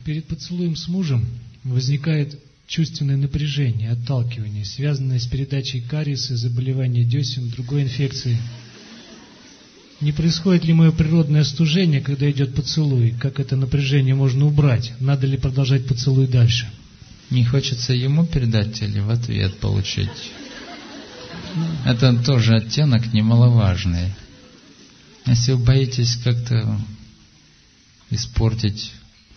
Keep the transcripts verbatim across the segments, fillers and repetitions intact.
Перед поцелуем с мужем возникает чувственное напряжение, отталкивание, связанное с передачей кариеса, заболевания десен, другой инфекции. Не происходит ли мое природное остужение, когда идет поцелуй? Как это напряжение можно убрать? Надо ли продолжать поцелуй дальше? Не хочется ему передать или в ответ получить? Это тоже оттенок немаловажный. Если вы боитесь как-то испортить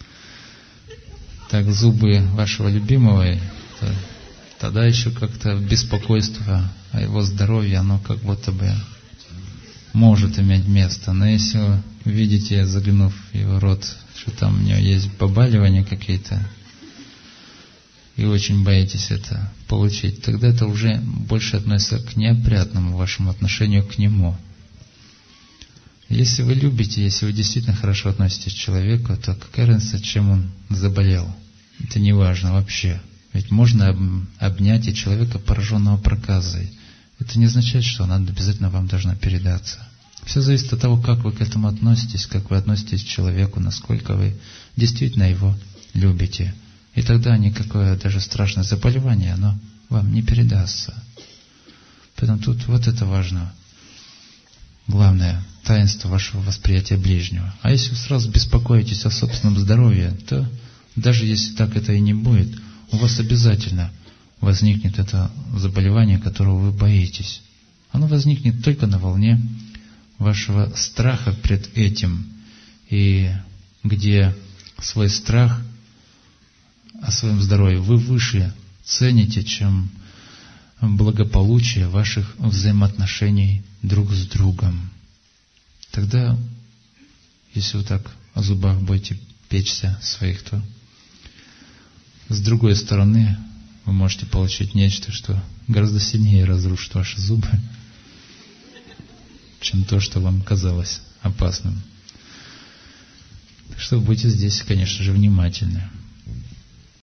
так зубы вашего любимого, то тогда еще как-то беспокойство о его здоровье, оно как будто бы может иметь место. Но если вы видите, заглянув в его рот, что там у него есть побаливания какие-то, и очень боитесь это получить, тогда это уже больше относится к неопрятному вашему отношению к нему. Если вы любите, если вы действительно хорошо относитесь к человеку, то какая разница, чем он заболел? Это не важно вообще. Ведь можно обнять и человека, пораженного проказой. Это не означает, что она обязательно вам должна передаться. Все зависит от того, как вы к этому относитесь, как вы относитесь к человеку, насколько вы действительно его любите. И тогда никакое даже страшное заболевание, оно вам не передастся. Поэтому тут вот это важно. Главное таинство вашего восприятия ближнего. А если вы сразу беспокоитесь о собственном здоровье, то даже если так это и не будет, у вас обязательно возникнет это заболевание, которого вы боитесь. Оно возникнет только на волне вашего страха пред этим, и где свой страх о своем здоровье вы выше цените, чем благополучие ваших взаимоотношений друг с другом. Тогда, если вы так о зубах будете печься своих, то с другой стороны вы можете получить нечто, что гораздо сильнее разрушит ваши зубы, чем то, что вам казалось опасным. Так что будьте здесь, конечно же, внимательны.